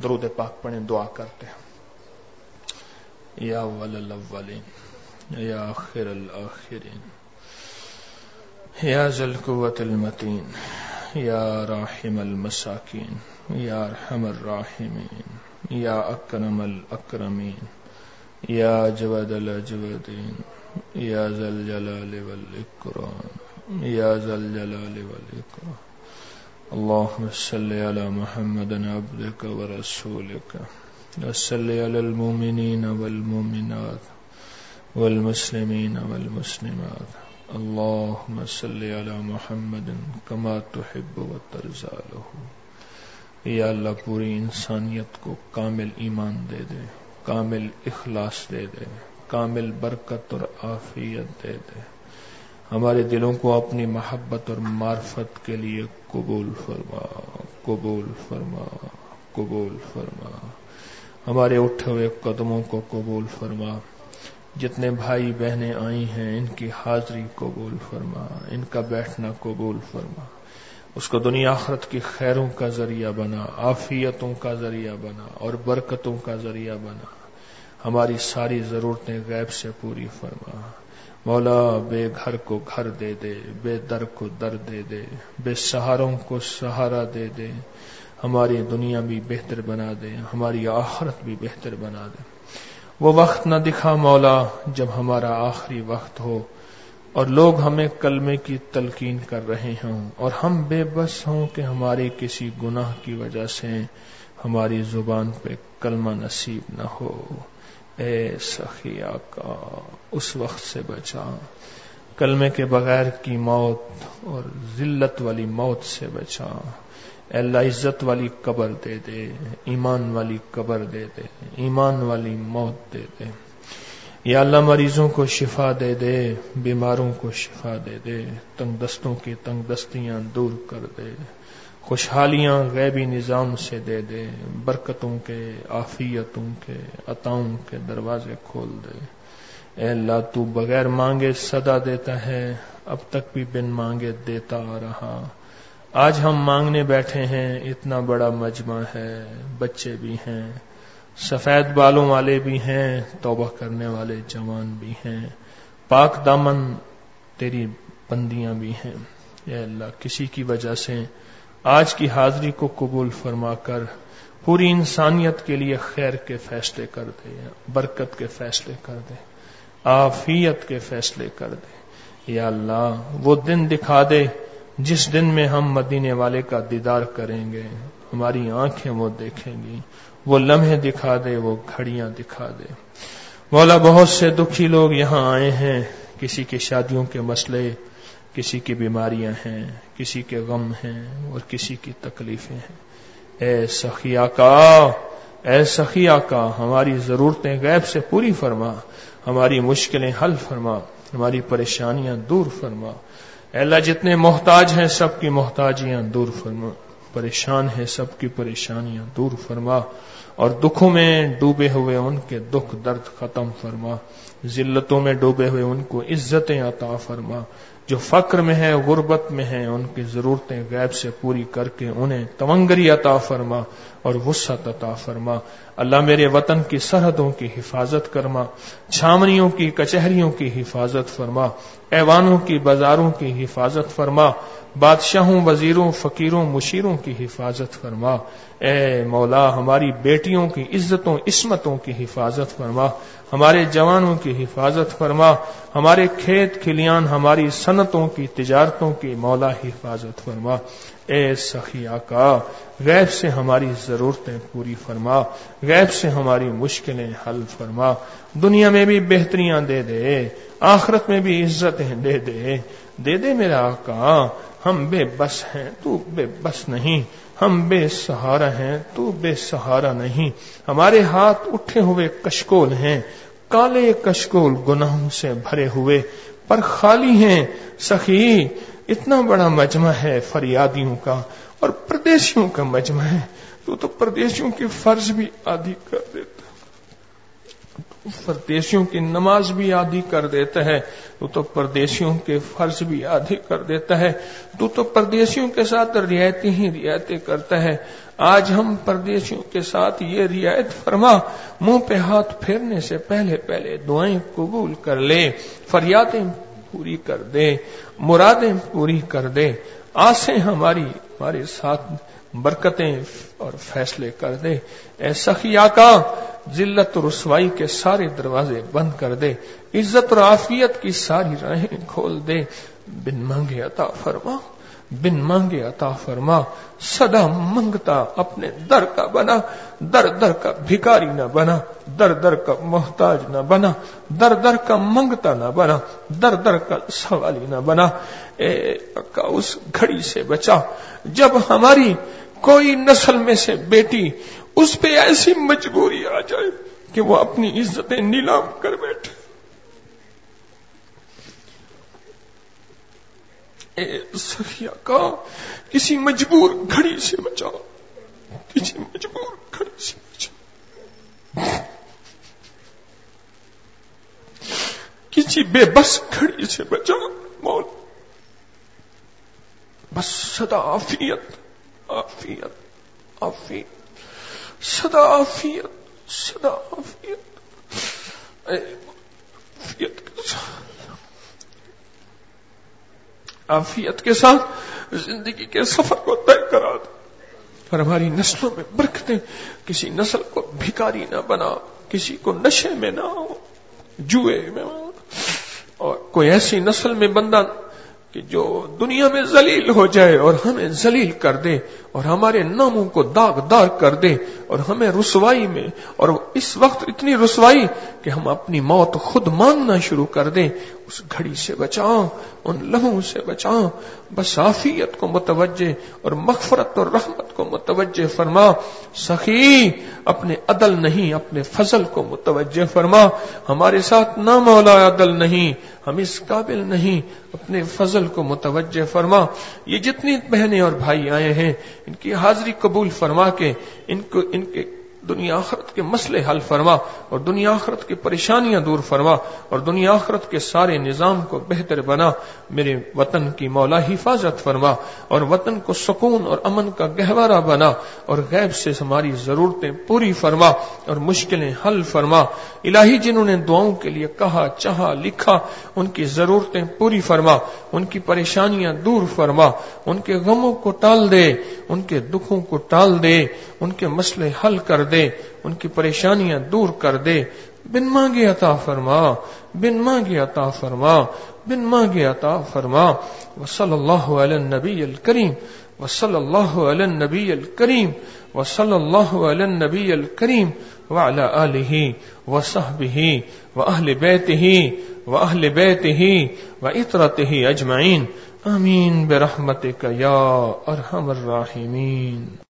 درود پاک پڑھیں، دعا کرتے ہیں. یا اول الاولین یا آخر الاخرین یا ذی القوة المتین یا راحم المساکین یا ارحم الراحمین یا اکرم الاکرمین یا جواد الاجودین یا ذی الجلال والاکرام یا ذی الجلال والاکرام. اللهم صل على محمد عبدك ورسولك وصل على المؤمنين والمؤمنات والمسلمين والمسلمات. اللهم صل على محمد كما تحب وترضى له. یا اللہ پوری انسانیت کو کامل ایمان دے دے، کامل اخلاص دے دے، کامل برکت اور عافیت دے دے. ہمارے دلوں کو اپنی محبت اور معرفت کے لیے قبول فرما، قبول فرما، قبول فرما. ہمارے اٹھے ہوئے قدموں کو قبول فرما. جتنے بھائی بہنیں آئی ہیں ان کی حاضری قبول فرما، ان کا بیٹھنا قبول فرما. اس کو دنیا آخرت کی خیروں کا ذریعہ بنا، عافیتوں کا ذریعہ بنا اور برکتوں کا ذریعہ بنا. ہماری ساری ضرورتیں غیب سے پوری فرما. مولا بے گھر کو گھر دے دے، بے در کو در دے دے، بے سہاروں کو سہارا دے دے. ہماری دنیا بھی بہتر بنا دے، ہماری آخرت بھی بہتر بنا دے. وہ وقت نہ دکھا مولا جب ہمارا آخری وقت ہو اور لوگ ہمیں کلمے کی تلقین کر رہے ہوں اور ہم بے بس ہوں کہ ہمارے کسی گناہ کی وجہ سے ہماری زبان پہ کلمہ نصیب نہ ہو. اے سخی آقا اس وقت سے بچا، کلمے کے بغیر کی موت اور ذلت والی موت سے بچا. اے اللہ عزت والی قبر دے دے، ایمان والی قبر دے دے، ایمان والی موت دے دے. یا اللہ مریضوں کو شفا دے دے، بیماروں کو شفا دے دے، تنگ دستوں کی تنگ دستیاں دور کر دے، خوشحالیاں غیبی نظام سے دے دے، برکتوں کے، عافیتوں کے، عطاؤں کے دروازے کھول دے. اے اللہ تو بغیر مانگے صدا دیتا ہے، اب تک بھی بن مانگے دیتا آ رہا. آج ہم مانگنے بیٹھے ہیں، اتنا بڑا مجمع ہے، بچے بھی ہیں، سفید بالوں والے بھی ہیں، توبہ کرنے والے جوان بھی ہیں، پاک دامن تیری بندیاں بھی ہیں. اے اللہ کسی کی وجہ سے آج کی حاضری کو قبول فرما کر پوری انسانیت کے لیے خیر کے فیصلے کر دے، برکت کے فیصلے کر دے، عافیت کے فیصلے کر دے. یا اللہ وہ دن دکھا دے جس دن میں ہم مدینے والے کا دیدار کریں گے، ہماری آنکھیں وہ دیکھیں گی. وہ لمحے دکھا دے، وہ گھڑیاں دکھا دے. مولا بہت سے دکھی لوگ یہاں آئے ہیں، کسی کی شادیوں کے مسئلے، کسی کی بیماریاں ہیں، کسی کے غم ہیں اور کسی کی تکلیفیں ہیں. اے سخی آقا، اے سخی آقا ہماری ضرورتیں غیب سے پوری فرما، ہماری مشکلیں حل فرما، ہماری پریشانیاں دور فرما. اے اللہ جتنے محتاج ہیں سب کی محتاجیاں دور فرما، پریشان ہیں سب کی پریشانیاں دور فرما، اور دکھوں میں ڈوبے ہوئے ان کے دکھ درد ختم فرما. ذلتوں میں ڈوبے ہوئے ان کو عزتیں عطا فرما. جو فقر میں ہے، غربت میں ہے، ان کی ضرورتیں غیب سے پوری کر کے انہیں تونگری عطا فرما اور وسعت عطا فرما. اللہ میرے وطن کی سرحدوں کی حفاظت کرما، چھاونیوں کی کچہریوں کی حفاظت فرما، ایوانوں کی بازاروں کی حفاظت فرما، بادشاہوں، وزیروں، فقیروں، مشیروں کی حفاظت فرما. اے مولا ہماری بیٹیوں کی عزتوں عصمتوں کی حفاظت فرما، ہمارے جوانوں کی حفاظت فرما، ہمارے کھیت کھلیان، ہماری صنعتوں کی، تجارتوں کی مولا حفاظت فرما. اے سخی آقا غیب سے ہماری ضرورتیں پوری فرما، غیب سے ہماری مشکلیں حل فرما. دنیا میں بھی بہتریاں دے دے، آخرت میں بھی عزتیں دے دے. دے دے میرا آقا، ہم بے بس ہیں تو بے بس نہیں، ہم بے سہارا ہیں تو بے سہارا نہیں. ہمارے ہاتھ اٹھے ہوئے کشکول ہیں، کالے کشکول گناہوں سے بھرے ہوئے پر خالی ہیں. سخی اتنا بڑا مجمع ہے فریادیوں کا اور پردیسیوں کا مجمع ہے، تو پردیسیوں کی فرض بھی آدھی کر دیتا، پردیسیوں کی نماز بھی آدھی کر دیتا ہے، تو پردیسیوں کے فرض بھی آدھی کر دیتا ہے، تو پردیسیوں کے ساتھ رعایتیں ہی رعایتیں کرتا ہے. آج ہم پردیسیوں کے ساتھ یہ رعایت فرما، منہ پہ ہاتھ پھیرنے سے پہلے پہلے دعائیں قبول کر لے، فریادیں پوری کر دے، مرادیں پوری کر دے، آسیں ہمارے ساتھ برکتیں اور فیصلے کر دے۔ اے سخی آقا، ذلت و رسوائی کے سارے دروازے بند کر دے، عزت اور عافیت کی ساری راہیں کھول دے، بن مانگے عطا فرما، بن مانگے عطا فرما، صدا منگتا اپنے در کا بنا، در در کا بھکاری نہ بنا، در در کا محتاج نہ بنا، در در کا منگتا نہ بنا، در در کا سوالی نہ بنا۔ اے آقا، اس گھڑی سے بچا جب ہماری کوئی نسل میں سے بیٹی اس پہ ایسی مجبوری آ جائے کہ وہ اپنی عزتیں نیلام کر بیٹھے۔ اے سخی آقا، کسی مجبور گھڑی سے بچاؤ، کسی مجبور گھڑی سے بچاؤ، کسی بے بس گھڑی سے بچاؤ مولا۔ بس سدا عافیت، عافیت، عافیت، سدا عافیت، سدا عافیت، عافیت کے ساتھ، عافیت کے ساتھ زندگی کے سفر کو طے کرا دے، اور ہماری نسلوں میں برکتیں، کسی نسل کو بھکاری نہ بنا، کسی کو نشے میں نہ ہو، جوئے میں ہو، اور کوئی ایسی نسل میں بندہ کہ جو دنیا میں ذلیل ہو جائے اور ہمیں ذلیل کر دے اور ہمارے ناموں کو داغدار کر دے اور ہمیں رسوائی میں، اور اس وقت اتنی رسوائی کہ ہم اپنی موت خود مانگنا شروع کر دیں، اس گھڑی سے بچاؤ، ان لمحوں سے بچاؤ۔ بس عافیت کو متوجہ اور مغفرت اور رحمت کو متوجہ فرما۔ سخی، اپنے عدل نہیں اپنے فضل کو متوجہ فرما۔ ہمارے ساتھ نہ مولا عدل نہیں، ہم اس قابل نہیں، اپنے فضل کو متوجہ فرما۔ یہ جتنی بہنیں اور بھائی آئے ہیں ان کی حاضری قبول فرما کے ان کے دنیا آخرت کے مسئلے حل فرما، اور دنیا آخرت کی پریشانیاں دور فرما، اور دنیا آخرت کے سارے نظام کو بہتر بنا۔ میرے وطن کی مولا حفاظت فرما، اور وطن کو سکون اور امن کا گہوارہ بنا، اور غیب سے ہماری ضرورتیں پوری فرما اور مشکلیں حل فرما۔ الہی، جنہوں نے دعاؤں کے لیے کہا، چاہا، لکھا، ان کی ضرورتیں پوری فرما، ان کی پریشانیاں دور فرما، ان کے غموں کو ٹال دے، ان کے دکھوں کو ٹال دے، ان کے مسئلے حل کر دے، ان کی پریشانیاں دور کر دے۔ بن مانگے عطا فرما، بن مانگے عطا فرما، بن مانگے عطا فرما۔ وصلی اللہ علی النبی الکریم، وصلی اللہ علی النبی الکریم، وصلی اللہ علی النبی الکریم، وعلی آلہ وصحبہ واہل بیتہ واہل بیتہ وعطرتہ اجمعین، آمین برحمتک یا ارحم الراحمین۔